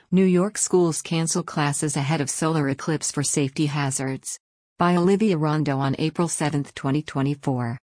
New York schools cancel classes ahead of solar eclipse for safety hazards. By Olivia Rondo on April 7, 2024.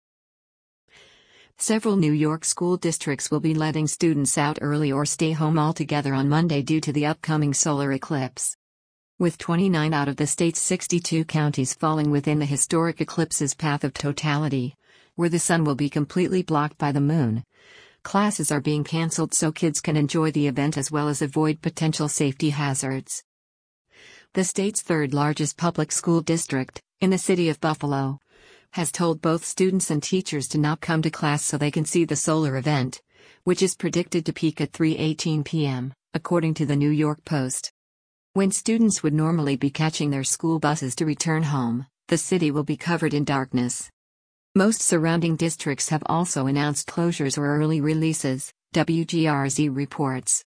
Several New York school districts will be letting students out early or stay home altogether on Monday due to the upcoming solar eclipse. With 29 out of the state's 62 counties falling within the historic eclipse's path of totality, where the sun will be completely blocked by the moon, classes are being canceled so kids can enjoy the event as well as avoid potential safety hazards. The state's third largest public school district, in the city of Buffalo, has told both students and teachers to not come to class so they can see the solar event, which is predicted to peak at 3:18 p.m., according to the New York Post. When students would normally be catching their school buses to return home, the city will be covered in darkness. Most surrounding districts have also announced closures or early releases, WGRZ reports.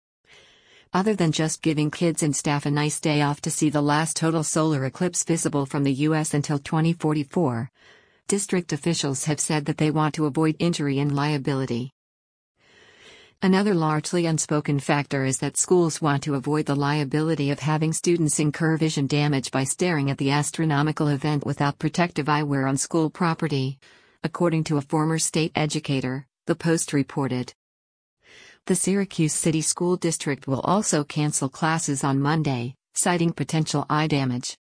Other than just giving kids and staff a nice day off to see the last total solar eclipse visible from the U.S. until 2044, district officials have said that they want to avoid injury and liability. Another largely unspoken factor is that schools want to avoid the liability of having students incur vision damage by staring at the astronomical event without protective eyewear on school property, according to a former state educator, the Post reported. The Syracuse City School District will also cancel classes on Monday, citing potential eye damage.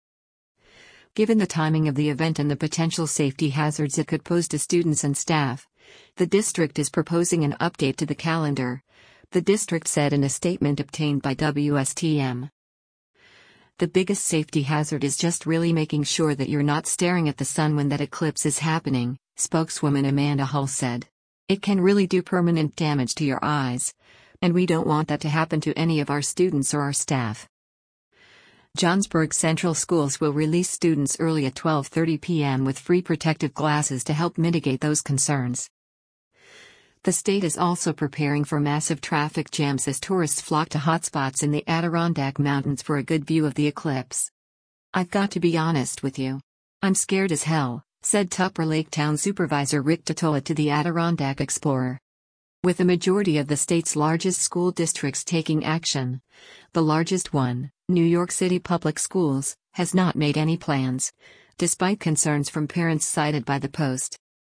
Given the timing of the event and the potential safety hazards it could pose to students and staff, the district is proposing an update to the calendar, the district said in a statement obtained by WSTM. The biggest safety hazard is just really making sure that you're not staring at the sun when that eclipse is happening, spokeswoman Amanda Hull said. It can really do permanent damage to your eyes, and we don't want that to happen to any of our students or our staff. Johnsburg Central Schools will release students early at 12:30 p.m. with free protective glasses to help mitigate those concerns. The state is also preparing for massive traffic jams as tourists flock to hotspots in the Adirondack Mountains for a good view of the eclipse. I've got to be honest with you. I'm scared as hell, said Tupper Lake Town Supervisor Rick Totola to the Adirondack Explorer. With the majority of the state's largest school districts taking action, the largest one, New York City Public Schools, has not made any plans, despite concerns from parents cited by the Post.